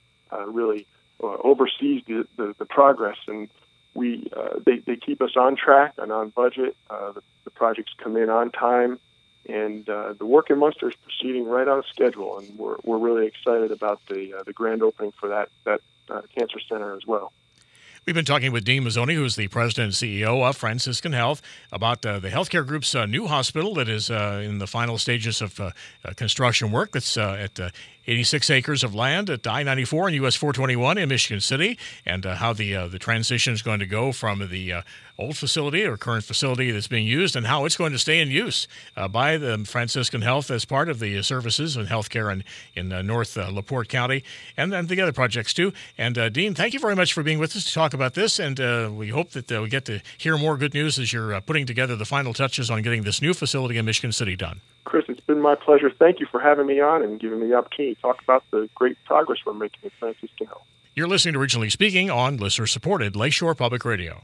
[SPEAKER 5] really oversees the progress. And they keep us on track and on budget. The projects come in on time. And the work in Munster is proceeding right on schedule, and we're really excited about the grand opening for that cancer center as well.
[SPEAKER 1] We've been talking with Dean Mazzoni, who is the president and CEO of Franciscan Health, about the healthcare group's new hospital that is in the final stages of construction work. That's at 86 acres of land at I-94 and US 421 in Michigan City, and how the transition is going to go from the old facility or current facility that's being used, and how it's going to stay in use by the Franciscan Health as part of the services and healthcare in North LaPorte County, and then the other projects too. And Dean, thank you very much for being with us to talk about this, and we hope that we get to hear more good news as you're putting together the final touches on getting this new facility in Michigan City done.
[SPEAKER 5] Chris, it's been my pleasure. Thank you for having me on and giving me the opportunity to talk about the great progress we're making at Franciscan Health.
[SPEAKER 1] You're listening to Regionally Speaking on listener-supported Lakeshore Public Radio.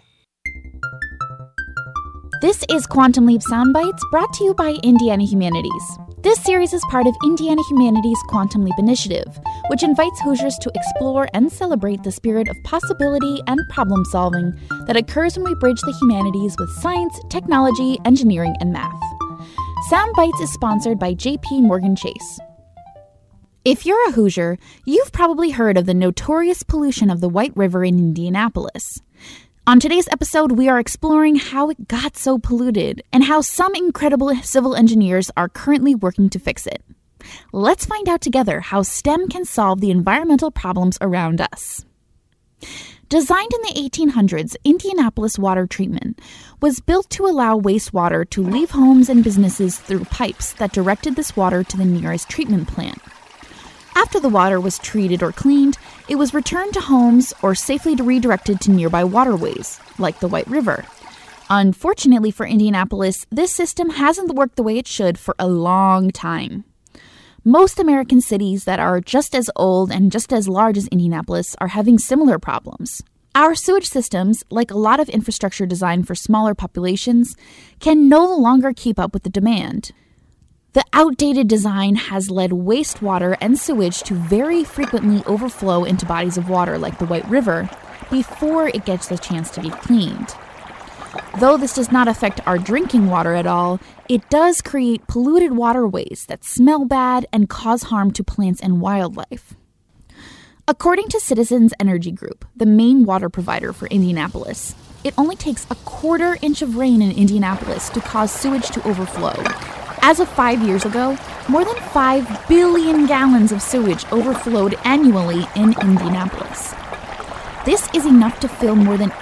[SPEAKER 6] This is Quantum Leap Soundbites, brought to you by Indiana Humanities. This series is part of Indiana Humanities' Quantum Leap Initiative, which invites Hoosiers to explore and celebrate the spirit of possibility and problem-solving that occurs when we bridge the humanities with science, technology, engineering, and math. Soundbites is sponsored by J.P. Morgan Chase. If you're a Hoosier, you've probably heard of the notorious pollution of the White River in Indianapolis. On today's episode, we are exploring how it got so polluted and how some incredible civil engineers are currently working to fix it. Let's find out together how STEM can solve the environmental problems around us. Designed in the 1800s, Indianapolis Water Treatment was built to allow wastewater to leave homes and businesses through pipes that directed this water to the nearest treatment plant. After the water was treated or cleaned, it was returned to homes or safely redirected to nearby waterways, like the White River. Unfortunately for Indianapolis, this system hasn't worked the way it should for a long time. Most American cities that are just as old and just as large as Indianapolis are having similar problems. Our sewage systems, like a lot of infrastructure designed for smaller populations, can no longer keep up with the demand. The outdated design has led wastewater and sewage to very frequently overflow into bodies of water like the White River before it gets the chance to be cleaned. Though this does not affect our drinking water at all, it does create polluted waterways that smell bad and cause harm to plants and wildlife. According to Citizens Energy Group, the main water provider for Indianapolis, it only takes a 1/4 inch of rain in Indianapolis to cause sewage to overflow, As of 5 years ago, more than 5 billion gallons of sewage overflowed annually in Indianapolis. This is enough to fill more than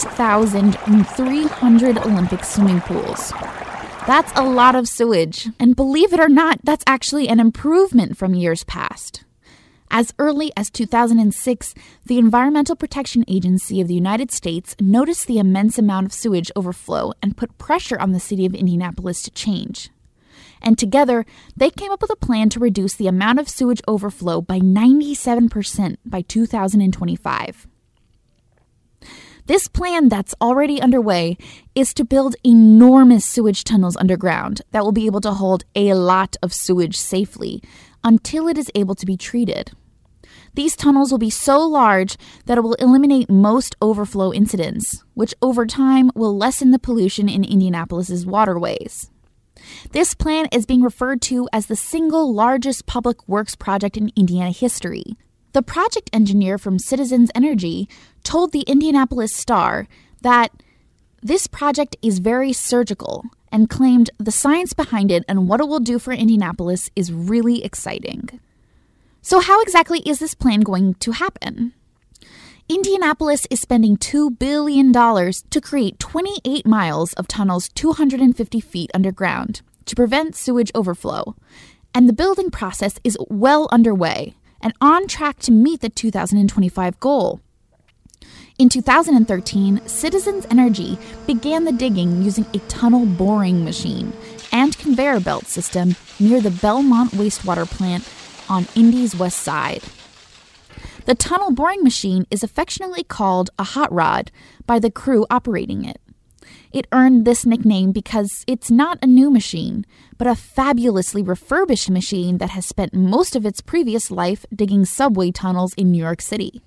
[SPEAKER 6] 8,300 Olympic swimming pools. That's a lot of sewage, and believe it or not, that's actually an improvement from years past. As early as 2006, the Environmental Protection Agency of the United States noticed the immense amount of sewage overflow and put pressure on the city of Indianapolis to change. And together, they came up with a plan to reduce the amount of sewage overflow by 97% by 2025. This plan that's already underway is to build enormous sewage tunnels underground that will be able to hold a lot of sewage safely until it is able to be treated. These tunnels will be so large that it will eliminate most overflow incidents, which over time will lessen the pollution in Indianapolis's waterways. This plan is being referred to as the single largest public works project in Indiana history. The project engineer from Citizens Energy told the Indianapolis Star that this project is very surgical and claimed the science behind it and what it will do for Indianapolis is really exciting. So how exactly is this plan going to happen? Indianapolis is spending $2 billion to create 28 miles of tunnels 250 feet underground to prevent sewage overflow, and the building process is well underway and on track to meet the 2025 goal. In 2013, Citizens Energy began the digging using a tunnel boring machine and conveyor belt system near the Belmont wastewater plant on Indy's west side. The tunnel boring machine is affectionately called a hot rod by the crew operating it. It earned this nickname because it's not a new machine, but a fabulously refurbished machine that has spent most of its previous life digging subway tunnels in New York City.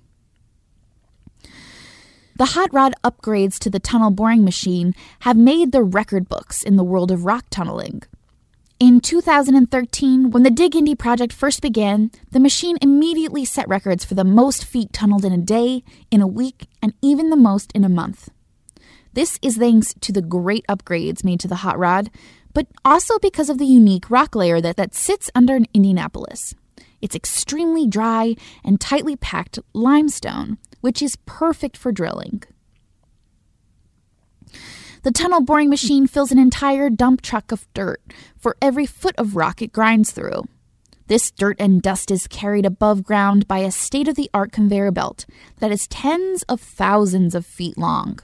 [SPEAKER 6] The hot rod upgrades to the tunnel boring machine have made the record books in the world of rock tunneling. In 2013, when the Dig Indy project first began, the machine immediately set records for the most feet tunneled in a day, in a week, and even the most in a month. This is thanks to the great upgrades made to the hot rod, but also because of the unique rock layer that sits under Indianapolis. It's extremely dry and tightly packed limestone, which is perfect for drilling. The tunnel boring machine fills an entire dump truck of dirt for every foot of rock it grinds through. This dirt and dust is carried above ground by a state-of-the-art conveyor belt that is tens of thousands of feet long.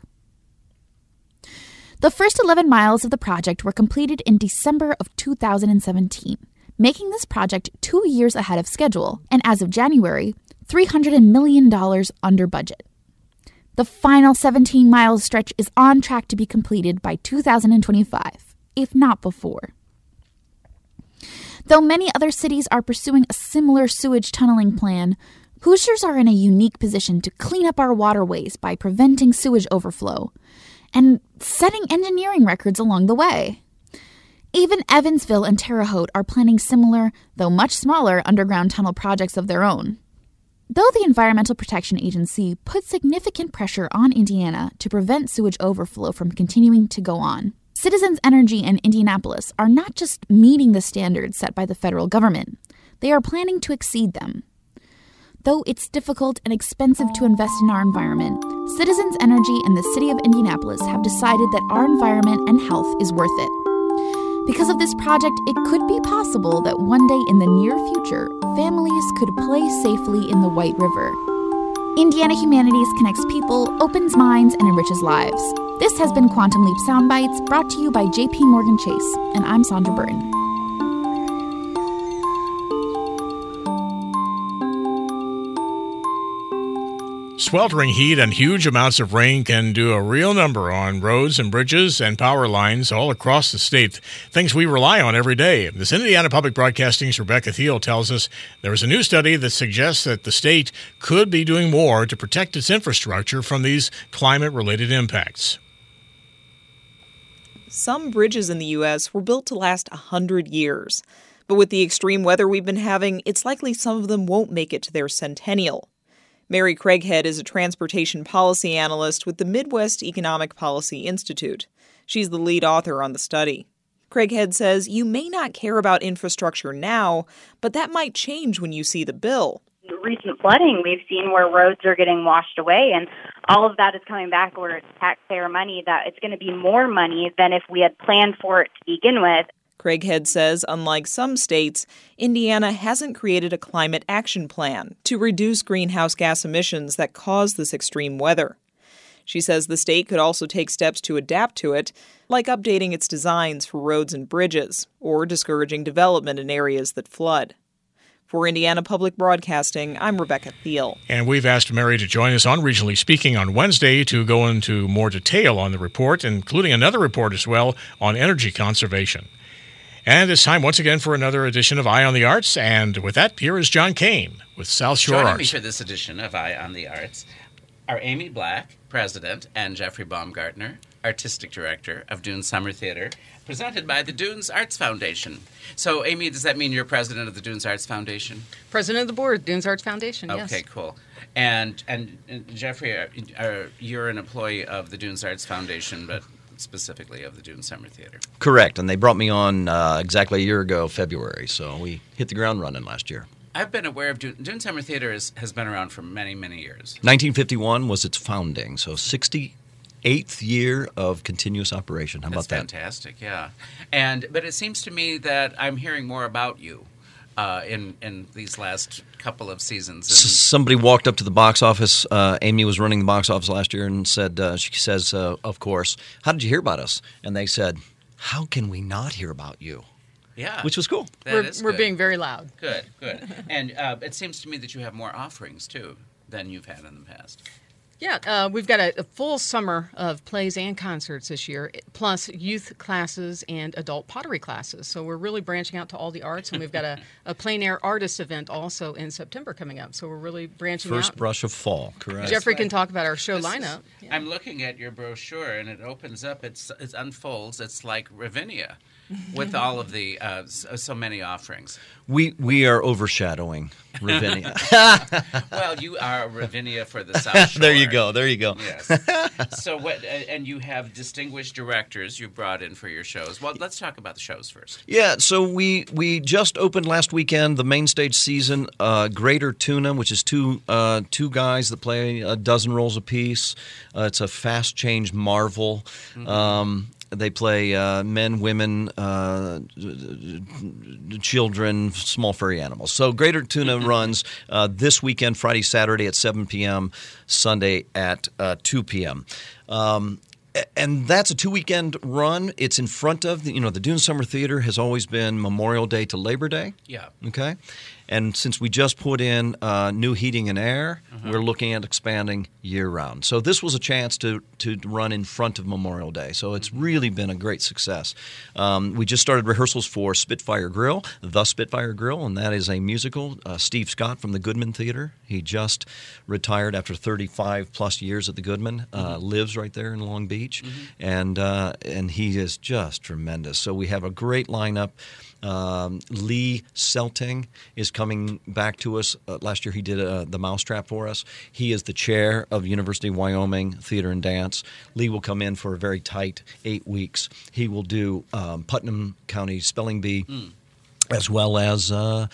[SPEAKER 6] The first 11 miles of the project were completed in December of 2017, making this project 2 years ahead of schedule, and as of January, $300 million under budget. The final 17-mile stretch is on track to be completed by 2025, if not before. Though many other cities are pursuing a similar sewage tunneling plan, Hoosiers are in a unique position to clean up our waterways by preventing sewage overflow and setting engineering records along the way. Even Evansville and Terre Haute are planning similar, though much smaller, underground tunnel projects of their own. Though the Environmental Protection Agency put significant pressure on Indiana to prevent sewage overflow from continuing to go on, Citizens Energy and Indianapolis are not just meeting the standards set by the federal government, they are planning to exceed them. Though it's difficult and expensive to invest in our environment, Citizens Energy and the city of Indianapolis have decided that our environment and health is worth it. Because of this project, it could be possible that one day in the near future, families could play safely in the White River. Indiana Humanities connects people, opens minds, and enriches lives. This has been Quantum Leap Soundbites, brought to you by JP Morgan Chase, and I'm Sandra Burton.
[SPEAKER 1] Sweltering heat and huge amounts of rain can do a real number on roads and bridges and power lines all across the state, things we rely on every day. This Indiana Public Broadcasting's Rebecca Thiel tells us there is a new study that suggests that the state could be doing more to protect its infrastructure from these climate-related impacts.
[SPEAKER 7] Some bridges in the U.S. were built to last 100 years. But with the extreme weather we've been having, it's likely some of them won't make it to their centennial. Mary Craighead is a transportation policy analyst with the Midwest Economic Policy Institute. She's the lead author on the study. Craighead says you may not care about infrastructure now, but that might change when you see the bill.
[SPEAKER 8] The recent flooding we've seen where roads are getting washed away, and all of that is coming back where it's taxpayer money, that it's going to be more money than if we had planned for it to begin with.
[SPEAKER 7] Craighead says, unlike some states, Indiana hasn't created a climate action plan to reduce greenhouse gas emissions that cause this extreme weather. She says the state could also take steps to adapt to it, like updating its designs for roads and bridges, or discouraging development in areas that flood. For Indiana Public Broadcasting, I'm Rebecca Thiel.
[SPEAKER 1] And we've asked Mary to join us on Regionally Speaking on Wednesday to go into more detail on the report, including another report as well on energy conservation. And it's time once again for another edition of Eye on the Arts. And with that, here is John Kane with South Shore
[SPEAKER 9] Joining
[SPEAKER 1] Arts.
[SPEAKER 9] me for this edition of Eye on the Arts are Amy Black, President, and Jeffrey Baumgartner, Artistic Director of Dunes Summer Theater, presented by the Dunes Arts Foundation. So, Amy, does that mean you're President of the Dunes Arts Foundation?
[SPEAKER 10] President of the board, Dunes Arts Foundation, yes.
[SPEAKER 9] Okay, cool. And Jeffrey, you're an employee of the Dunes Arts Foundation, but specifically of the Dunes Summer Theater.
[SPEAKER 11] Correct, and they brought me on exactly a year ago, February, so we hit the ground running last year.
[SPEAKER 9] I've been aware of Dunes Summer Theater has been around for many, many years.
[SPEAKER 11] 1951 was its founding, so 68th year of continuous operation. How about that?
[SPEAKER 9] That's fantastic, yeah. But it seems to me that I'm hearing more about you in these last couple of seasons.
[SPEAKER 11] Somebody walked up to the box office. Amy was running the box office last year and said, she says, of course, how did you hear about us? And they said, how can we not hear about you?
[SPEAKER 9] Yeah.
[SPEAKER 11] Which was cool.
[SPEAKER 10] We're being very loud.
[SPEAKER 9] Good. And it seems to me that you have more offerings, too, than you've had in the past.
[SPEAKER 10] Yeah, we've got a full summer of plays and concerts this year, plus youth classes and adult pottery classes. So we're really branching out to all the arts, and we've got a plein air artist event also in September coming up. So we're really branching out.
[SPEAKER 11] First brush of fall, correct.
[SPEAKER 10] Jeffrey can talk about our show lineup.
[SPEAKER 9] I'm looking at your brochure, and it opens up, it unfolds. It's like Ravinia with all of the so many offerings.
[SPEAKER 11] We are overshadowing Ravinia.
[SPEAKER 9] Well, you are Ravinia for the South Shore.
[SPEAKER 11] There you go.
[SPEAKER 9] Yes. So and you have distinguished directors you brought in for your shows. Well, let's talk about the shows first.
[SPEAKER 11] Yeah, so we just opened last weekend the main stage season, Greater Tuna, which is two guys that play a dozen roles apiece. It's a fast change marvel. Mm-hmm. They play men, women, children, small furry animals. So Greater Tuna runs this weekend, Friday, Saturday at 7 p.m., Sunday at 2 p.m. And that's a 2-weekend run. It's in front of, the Dunes Summer Theater has always been Memorial Day to Labor Day.
[SPEAKER 9] Yeah.
[SPEAKER 11] Okay. And since we just put in new heating and air, we're looking at expanding year-round. So this was a chance to run in front of Memorial Day. So it's really been a great success. We just started rehearsals for Spitfire Grill, The Spitfire Grill, and that is a musical. Steve Scott from the Goodman Theater. He just retired after 35-plus years at the Goodman, lives right there in Long Beach, and he is just tremendous. So we have a great lineup. Lee Selting is coming back to us. Last year he did The Mousetrap for us. He is the chair of University of Wyoming Theater and Dance. Lee will come in for a very tight 8 weeks. He will do Putnam County Spelling Bee as well as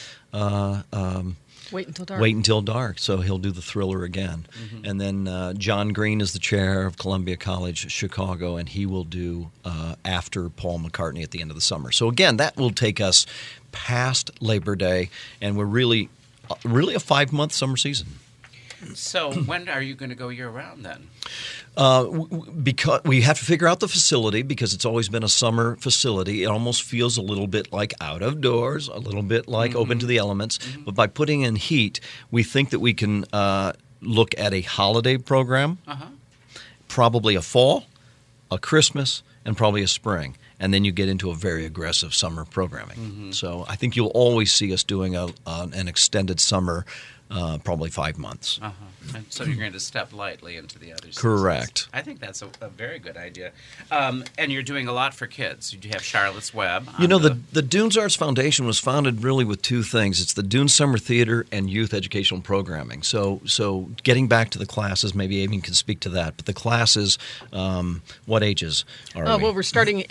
[SPEAKER 10] Wait Until Dark.
[SPEAKER 11] Wait Until Dark. So he'll do the Thriller again. And then John Green is the chair of Columbia College Chicago, and he will do After Paul McCartney at the end of the summer. So again, that will take us past Labor Day, and we're really a 5-month summer season.
[SPEAKER 9] So when are you going to go year-round then?
[SPEAKER 11] Because we have to figure out the facility, because it's always been a summer facility. It almost feels a little bit like out of doors, a little bit like open to the elements. But by putting in heat, we think that we can look at a holiday program, probably a fall, a Christmas, and probably a spring. And then you get into a very aggressive summer programming. So I think you'll always see us doing an extended summer, probably 5 months.
[SPEAKER 9] And so you're going to step lightly into the other seasons.
[SPEAKER 11] Correct.
[SPEAKER 9] I think that's a very good idea. And you're doing a lot for kids. You have Charlotte's Web.
[SPEAKER 11] The Dunes Arts Foundation was founded really with two things. It's the Dunes Summer Theater and youth educational programming. So getting back to the classes, maybe Amy can speak to that. But the classes, what ages are we?
[SPEAKER 10] Well, we're starting at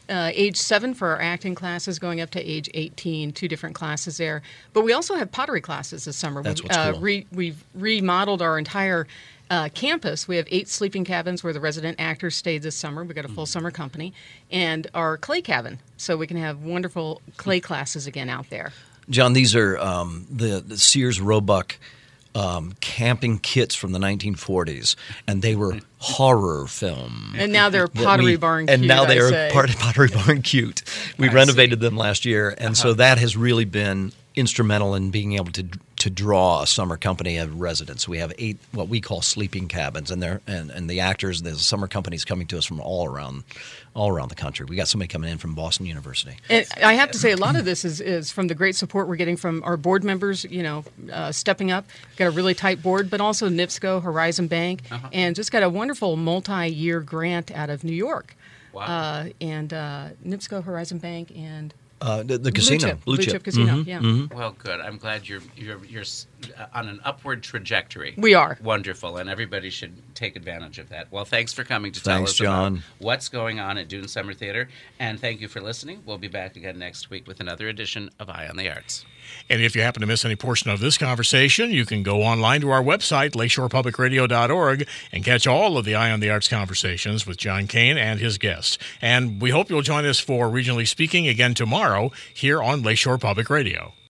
[SPEAKER 10] age 7 for our acting classes, going up to age 18, 2 different classes there. But we also have pottery classes this summer.
[SPEAKER 11] That's what's cool.
[SPEAKER 10] We've remodeled our entire campus. We have 8 sleeping cabins where the resident actors stayed this summer. We've got a full summer company. And our clay cabin, so we can have wonderful clay classes again out there.
[SPEAKER 11] John, these are the Sears Roebuck camping kits from the 1940s, and they were horror film.
[SPEAKER 10] And now they're Pottery Barn cute.
[SPEAKER 11] And now they are Pottery Barn cute. We renovated them last year, and so that has really been instrumental in being able to draw a summer company of residents. We have 8 what we call sleeping cabins, and the actors, the summer companies coming to us from all around the country. We got somebody coming in from Boston University.
[SPEAKER 10] And I have to say, a lot of this is from the great support we're getting from our board members, stepping up. Got a really tight board, but also NIPSCO, Horizon Bank, and just got a wonderful multi-year grant out of New York.
[SPEAKER 9] Wow.
[SPEAKER 10] And NIPSCO, Horizon Bank, and
[SPEAKER 11] the casino,
[SPEAKER 10] Blue Chip Casino. Yeah.
[SPEAKER 9] Mm-hmm. Well, good. I'm glad you're on an upward trajectory.
[SPEAKER 10] We are.
[SPEAKER 9] Wonderful, and everybody should take advantage of that. Well, thanks for coming to tell us
[SPEAKER 11] John.
[SPEAKER 9] about what's going on at Dune Summer Theater, and thank you for listening. We'll be back again next week with another edition of Eye on the Arts.
[SPEAKER 1] And if you happen to miss any portion of this conversation, you can go online to our website, lakeshorepublicradio.org, and catch all of the Eye on the Arts conversations with John Kane and his guests. And we hope you'll join us for Regionally Speaking again tomorrow here on Lakeshore Public Radio.